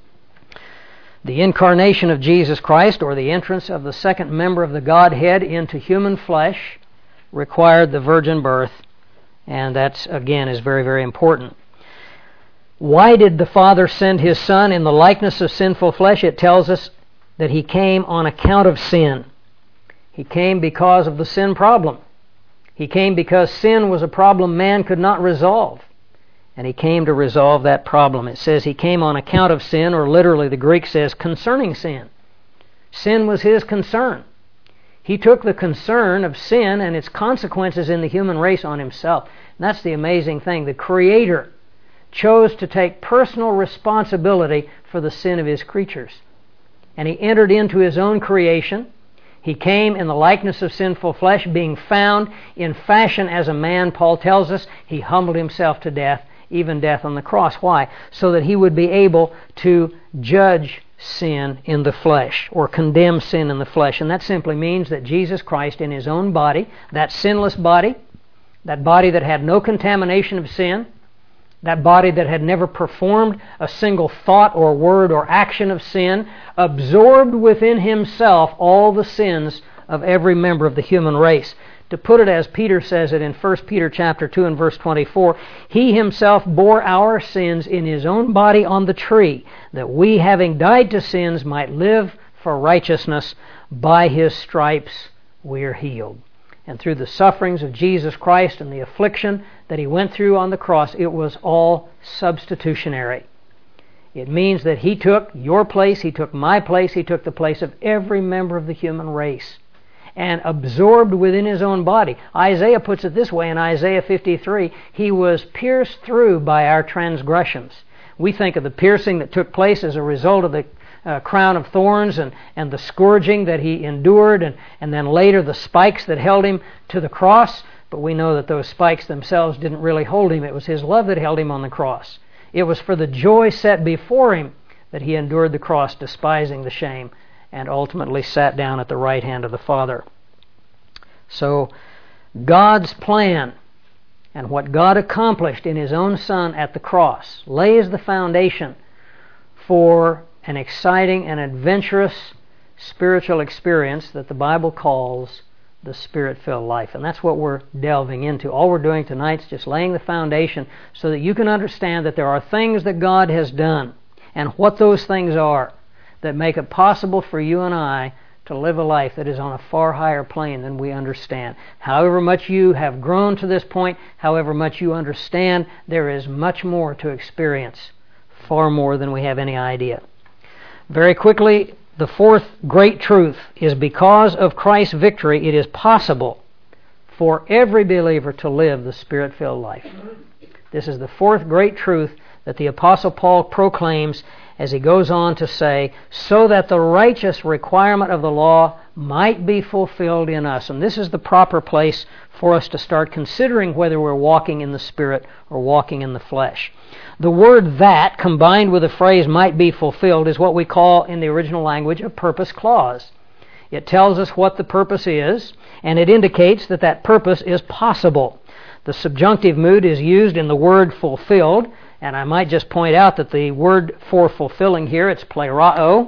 The incarnation of Jesus Christ, or the entrance of the second member of the Godhead into human flesh, required the virgin birth. And that, again, is very, very important. Why did the Father send His Son in the likeness of sinful flesh? It tells us that He came on account of sin. He came because of the sin problem. He came because sin was a problem man could not resolve. And He came to resolve that problem. It says He came on account of sin, or literally the Greek says concerning sin. Sin was His concern. He took the concern of sin and its consequences in the human race on himself. And that's the amazing thing. The Creator chose to take personal responsibility for the sin of His creatures. And He entered into His own creation. He came in the likeness of sinful flesh, being found in fashion as a man. Paul tells us He humbled Himself to death, even death on the cross. Why? So that He would be able to judge sin in the flesh, or condemn sin in the flesh. And that simply means that Jesus Christ in His own body, that sinless body, that body that had no contamination of sin, that body that had never performed a single thought or word or action of sin, absorbed within Himself all the sins of every member of the human race. To put it as Peter says it in First Peter chapter two and verse twenty-four, He Himself bore our sins in His own body on the tree, that we, having died to sins, might live for righteousness. By His stripes we are healed. And through the sufferings of Jesus Christ and the affliction that He went through on the cross, it was all substitutionary. It means that He took your place, He took my place, He took the place of every member of the human race, and absorbed within His own body. Isaiah puts it this way in Isaiah fifty-three, He was pierced through by our transgressions. We think of the piercing that took place as a result of the uh, crown of thorns and, and the scourging that He endured, and, and then later the spikes that held Him to the cross. But we know that those spikes themselves didn't really hold Him. It was His love that held Him on the cross. It was for the joy set before Him that He endured the cross, despising the shame, and ultimately sat down at the right hand of the Father. So God's plan and what God accomplished in His own Son at the cross lays the foundation for an exciting and adventurous spiritual experience that the Bible calls the Spirit-filled life. And that's what we're delving into. All we're doing tonight is just laying the foundation so that you can understand that there are things that God has done, and what those things are, that make it possible for you and I to live a life that is on a far higher plane than we understand. However much you have grown to this point, however much you understand, there is much more to experience, far more than we have any idea. Very quickly, the fourth great truth is because of Christ's victory, it is possible for every believer to live the Spirit-filled life. This is the fourth great truth that the Apostle Paul proclaims as he goes on to say, so that the righteous requirement of the law might be fulfilled in us. And this is the proper place for us to start considering whether we're walking in the Spirit or walking in the flesh. The word that, combined with the phrase might be fulfilled, is what we call in the original language a purpose clause. It tells us what the purpose is, and it indicates that that purpose is possible. The subjunctive mood is used in the word fulfilled, and I might just point out that the word for fulfilling here, it's plerao,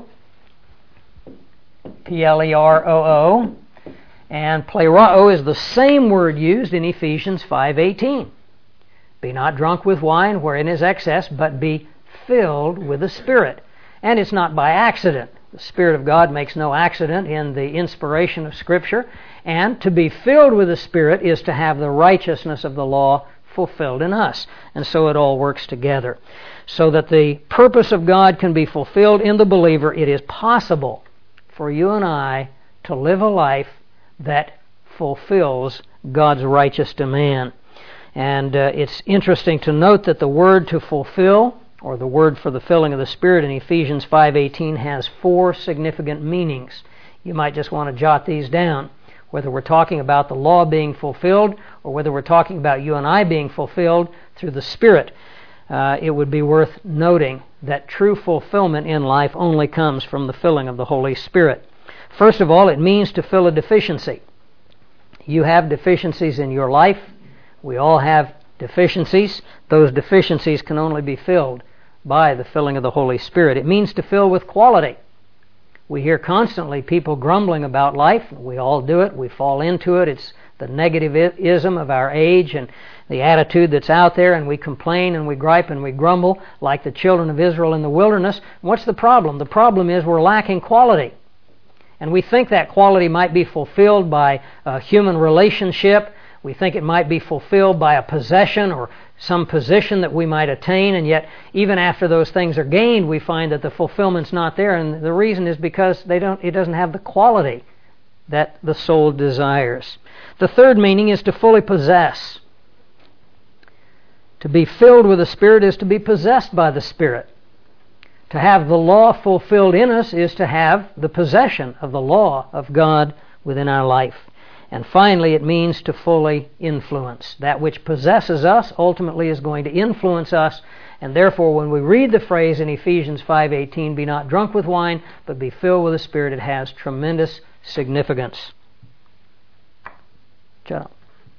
P L E R O O, and plerao is the same word used in Ephesians five eighteen. Be not drunk with wine wherein is excess, but be filled with the Spirit. And it's not by accident. The Spirit of God makes no accident in the inspiration of Scripture. And to be filled with the Spirit is to have the righteousness of the law fulfilled in us. And so it all works together. So that the purpose of God can be fulfilled in the believer, it is possible for you and I to live a life that fulfills God's righteous demand. And uh, it's interesting to note that the word to fulfill, or the word for the filling of the Spirit in Ephesians five eighteen, has four significant meanings. You might just want to jot these down. Whether we're talking about the law being fulfilled, or whether we're talking about you and I being fulfilled through the Spirit, uh, it would be worth noting that true fulfillment in life only comes from the filling of the Holy Spirit. First of all, it means to fill a deficiency. You have deficiencies in your life. We all have deficiencies. Those deficiencies can only be filled by the filling of the Holy Spirit. It means to fill with quality. We hear constantly people grumbling about life. We all do it. We fall into it. It's the negativism of our age and the attitude that's out there, and we complain and we gripe and we grumble like the children of Israel in the wilderness. What's the problem? The problem is we're lacking quality. And we think that quality might be fulfilled by a human relationship. We think it might be fulfilled by a possession or some position that we might attain, and yet even after those things are gained, we find that the fulfillment's not there, and the reason is because they don't. It doesn't have the quality that the soul desires. The third meaning is to fully possess. To be filled with the Spirit is to be possessed by the Spirit. To have the law fulfilled in us is to have the possession of the law of God within our life. And finally, it means to fully influence. That which possesses us ultimately is going to influence us. And therefore, when we read the phrase in Ephesians five eighteen, be not drunk with wine, but be filled with the Spirit, it has tremendous significance. Shut up.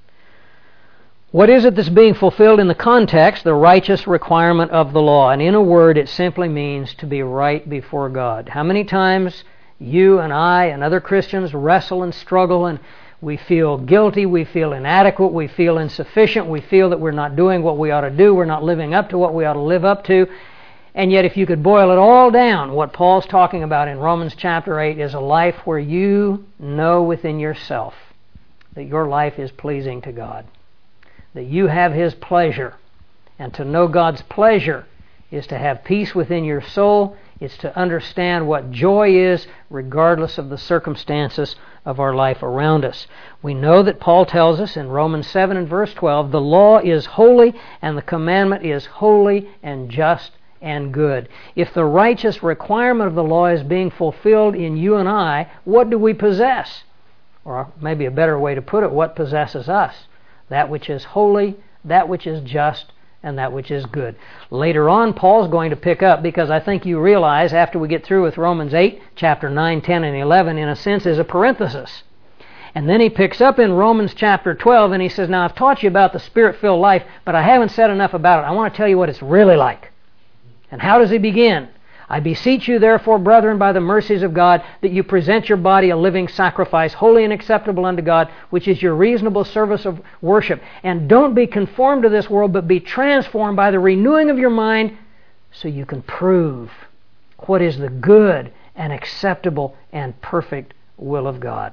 What is it that's being fulfilled in the context? The righteous requirement of the law. And in a word, it simply means to be right before God. How many times you and I and other Christians wrestle and struggle, and we feel guilty, we feel inadequate, we feel insufficient, we feel that we're not doing what we ought to do, we're not living up to what we ought to live up to. And yet if you could boil it all down, what Paul's talking about in Romans chapter eight is a life where you know within yourself that your life is pleasing to God, that you have His pleasure. And to know God's pleasure is to have peace within your soul. It's to understand what joy is regardless of the circumstances of our life around us. We know that Paul tells us in Romans seven and verse twelve, the law is holy and the commandment is holy and just and good. If the righteous requirement of the law is being fulfilled in you and I, what do we possess? Or maybe a better way to put it, what possesses us? That which is holy, that which is just, and that which is good. Later on, Paul's going to pick up, because I think you realize after we get through with Romans eight, chapter nine, ten, and eleven, in a sense, is a parenthesis. And then he picks up in Romans chapter twelve, and he says, now I've taught you about the Spirit-filled life, but I haven't said enough about it. I want to tell you what it's really like. And how does he begin? I beseech you, therefore, brethren, by the mercies of God, that you present your body a living sacrifice, holy and acceptable unto God, which is your reasonable service of worship. And don't be conformed to this world, but be transformed by the renewing of your mind, so you can prove what is the good and acceptable and perfect will of God.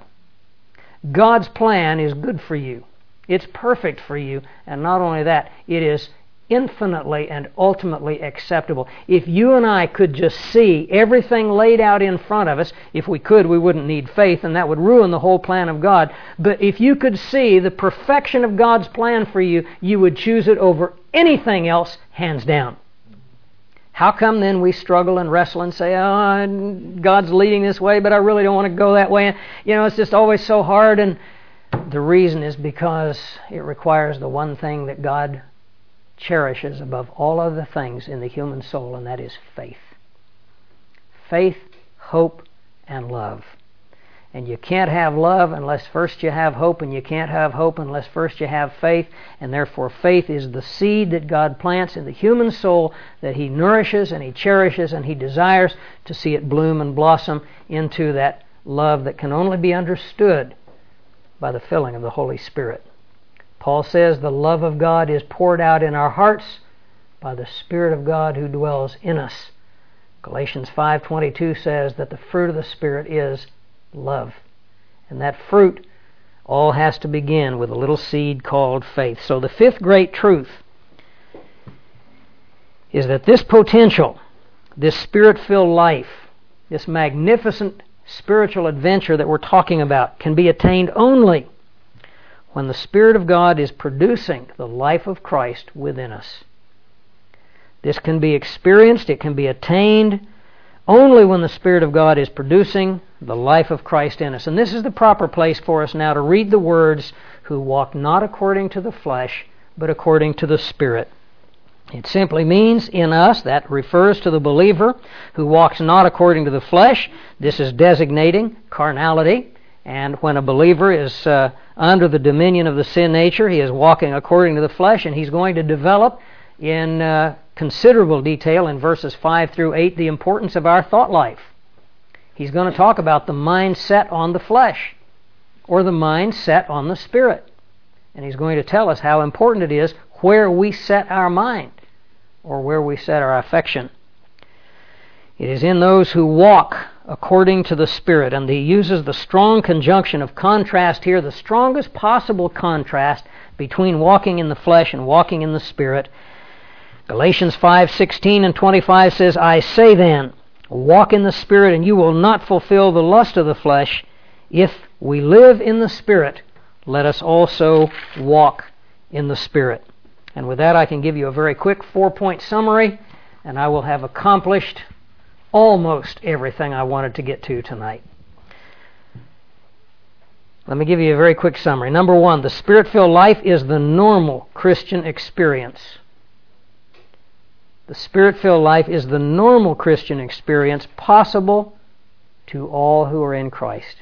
God's plan is good for you. It's perfect for you. And not only that, it is infinitely and ultimately acceptable. If you and I could just see everything laid out in front of us, if we could, we wouldn't need faith, and that would ruin the whole plan of God. But if you could see the perfection of God's plan for you, you would choose it over anything else, hands down. How come then we struggle and wrestle and say, oh, God's leading this way, but I really don't want to go that way. And, you know, it's just always so hard. And the reason is because it requires the one thing that God cherishes above all other things in the human soul, and that is faith. Faith, hope, and love. And you can't have love unless first you have hope, and you can't have hope unless first you have faith. And therefore faith is the seed that God plants in the human soul that He nourishes and He cherishes and He desires to see it bloom and blossom into that love that can only be understood by the filling of the Holy Spirit. Paul says the love of God is poured out in our hearts by the Spirit of God who dwells in us. Galatians five twenty-two says that the fruit of the Spirit is love. And that fruit all has to begin with a little seed called faith. So the fifth great truth is that this potential, this Spirit-filled life, this magnificent spiritual adventure that we're talking about can be attained only when the Spirit of God is producing the life of Christ within us. This can be experienced, it can be attained only when the Spirit of God is producing the life of Christ in us. And this is the proper place for us now to read the words, who walk not according to the flesh, but according to the Spirit. It simply means in us, that refers to the believer who walks not according to the flesh. This is designating carnality. And when a believer is uh, under the dominion of the sin nature, he is walking according to the flesh, and he's going to develop in uh, considerable detail in verses five through eight the importance of our thought life. He's going to talk about the mind set on the flesh, or the mind set on the Spirit. And he's going to tell us how important it is where we set our mind, or where we set our affection. It is in those who walk according to the Spirit, and he uses the strong conjunction of contrast here, the strongest possible contrast between walking in the flesh and walking in the Spirit. Galatians five sixteen and twenty-five says, I say then, walk in the Spirit, and you will not fulfill the lust of the flesh. If we live in the Spirit, let us also walk in the Spirit. And with that, I can give you a very quick four-point summary, and I will have accomplished almost everything I wanted to get to tonight. Let me give you a very quick summary. Number one, the Spirit-filled life is the normal Christian experience. The Spirit-filled life is the normal Christian experience possible to all who are in Christ.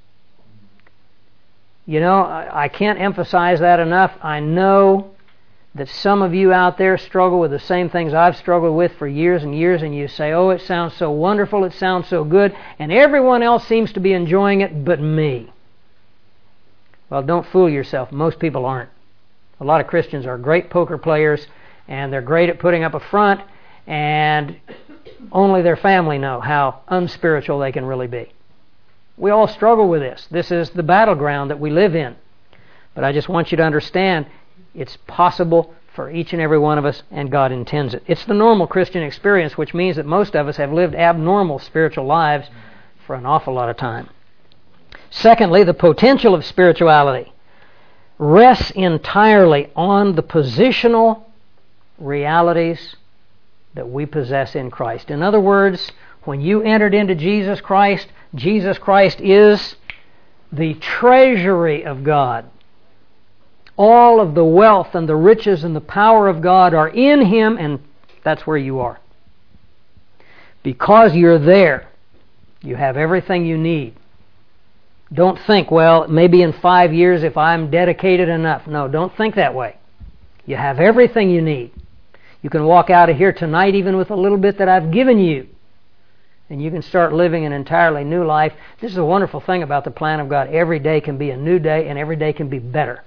You know, I can't emphasize that enough. I know that some of you out there struggle with the same things I've struggled with for years and years, and you say, oh, it sounds so wonderful, it sounds so good, and everyone else seems to be enjoying it but me. Well, don't fool yourself. Most people aren't. A lot of Christians are great poker players, and they're great at putting up a front, and only their family know how unspiritual they can really be. We all struggle with this. This is the battleground that we live in. But I just want you to understand it's possible for each and every one of us, and God intends it. It's the normal Christian experience, which means that most of us have lived abnormal spiritual lives for an awful lot of time. Secondly, the potential of spirituality rests entirely on the positional realities that we possess in Christ. In other words, when you entered into Jesus Christ, Jesus Christ is the treasury of God. All of the wealth and the riches and the power of God are in Him, and that's where you are. Because you're there, you have everything you need. Don't think, well, maybe in five years if I'm dedicated enough. No, don't think that way. You have everything you need. You can walk out of here tonight even with a little bit that I've given you, and you can start living an entirely new life. This is a wonderful thing about the plan of God. Every day can be a new day, and every day can be better.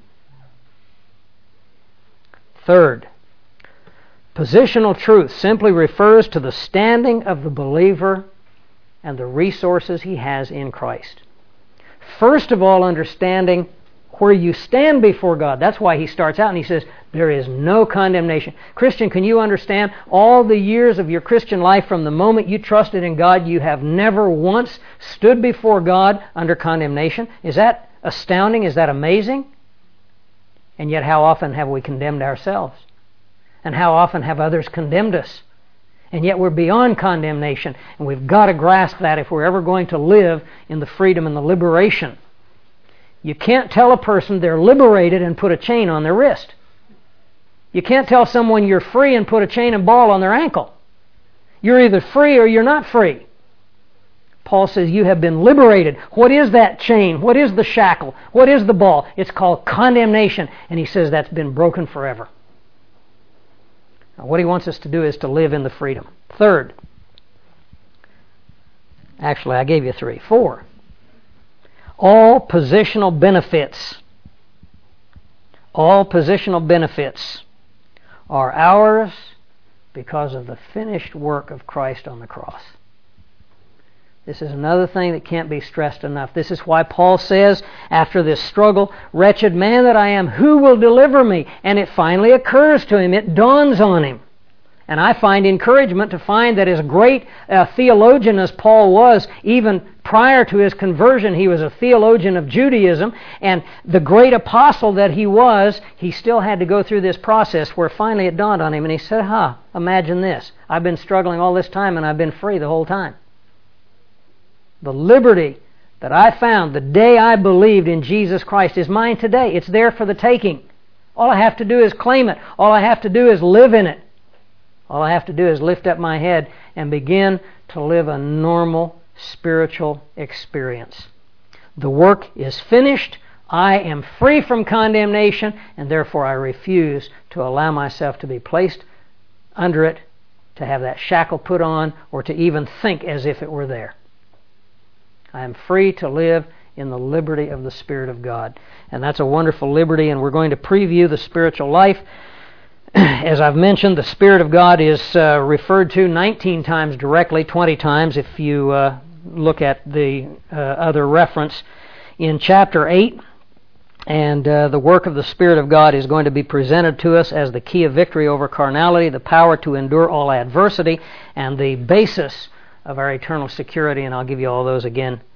Third, positional truth simply refers to the standing of the believer and the resources he has in Christ. First of all, understanding where you stand before God. That's why he starts out and he says, there is no condemnation. Christian, can you understand all the years of your Christian life from the moment you trusted in God, you have never once stood before God under condemnation? Is that astounding? Is that amazing? And yet how often have we condemned ourselves? And how often have others condemned us? And yet we're beyond condemnation. And we've got to grasp that if we're ever going to live in the freedom and the liberation. You can't tell a person they're liberated and put a chain on their wrist. You can't tell someone you're free and put a chain and ball on their ankle. You're either free or you're not free. Paul says you have been liberated. What is that chain? What is the shackle? What is the ball? It's called condemnation. And he says that's been broken forever. Now, what he wants us to do is to live in the freedom. Third, actually I gave you three. Four, all positional benefits, all positional benefits are ours because of the finished work of Christ on the cross. This is another thing that can't be stressed enough. This is why Paul says, after this struggle, wretched man that I am, who will deliver me? And it finally occurs to him. It dawns on him. And I find encouragement to find that as great a theologian as Paul was, even prior to his conversion, he was a theologian of Judaism, and the great apostle that he was, he still had to go through this process where finally it dawned on him, and he said, ha, imagine this. I've been struggling all this time, and I've been free the whole time. The liberty that I found the day I believed in Jesus Christ is mine today. It's there for the taking. All I have to do is claim it. All I have to do is live in it. All I have to do is lift up my head and begin to live a normal spiritual experience. The work is finished. I am free from condemnation, and therefore I refuse to allow myself to be placed under it, to have that shackle put on, or to even think as if it were there. I am free to live in the liberty of the Spirit of God. And that's a wonderful liberty, and we're going to preview the spiritual life. As I've mentioned, the Spirit of God is uh, referred to nineteen times directly, twenty times if you uh, look at the uh, other reference in chapter eight. And uh, the work of the Spirit of God is going to be presented to us as the key of victory over carnality, the power to endure all adversity, and the basis of our eternal security. And I'll give you all those again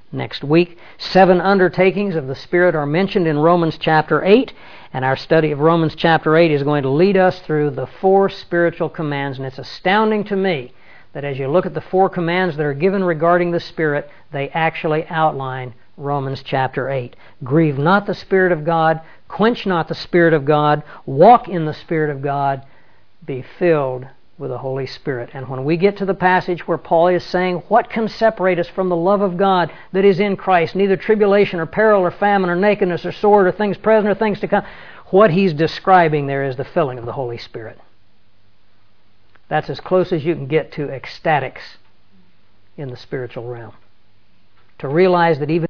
next week. Seven undertakings of the Spirit are mentioned in Romans chapter eight, and our study of Romans chapter eight is going to lead us through the four spiritual commands. And it's astounding to me that as you look at the four commands that are given regarding the Spirit, they actually outline Romans chapter eight. Grieve not the Spirit of God, quench not the Spirit of God, walk in the Spirit of God, be filled with the Holy Spirit. And when we get to the passage where Paul is saying, what can separate us from the love of God that is in Christ? Neither tribulation or peril or famine or nakedness or sword or things present or things to come. What he's describing there is the filling of the Holy Spirit. That's as close as you can get to ecstatics in the spiritual realm. To realize that even